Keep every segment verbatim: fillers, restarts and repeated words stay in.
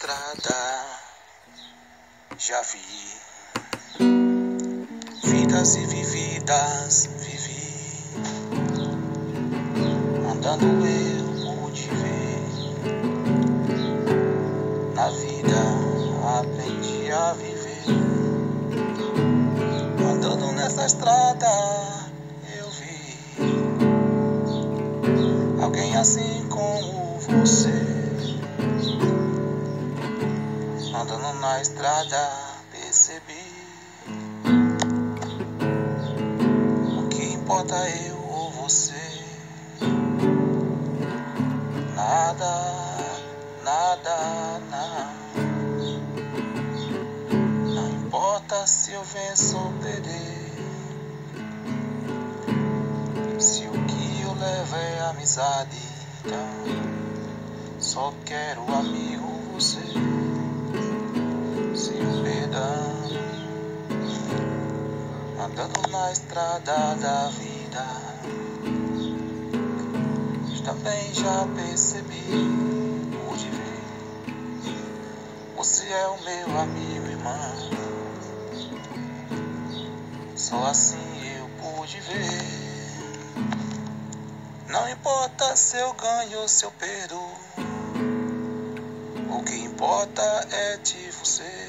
estrada já vi vidas e vividas, vivi. Andando eu pude ver. Na vida aprendi a viver. Andando nessa estrada eu vi alguém assim como você. Andando na estrada percebi o que importa eu ou você. Nada, nada, nada. Não importa se eu venço ou perder. Se o que eu levo é amizade, então só quero amigo você. Sem o perdão, andando na estrada da vida, também já percebi, pude ver. Você é o meu amigo, irmão. Só assim eu pude ver. Não importa se eu ganho ou se eu perdo, o que importa é de você.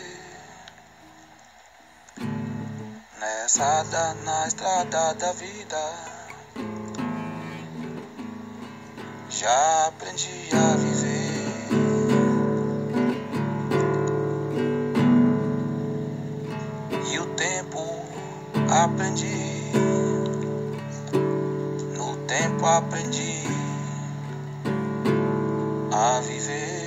Nessa da, na estrada da vida, já aprendi a viver. E o tempo aprendi. No tempo aprendi a viver.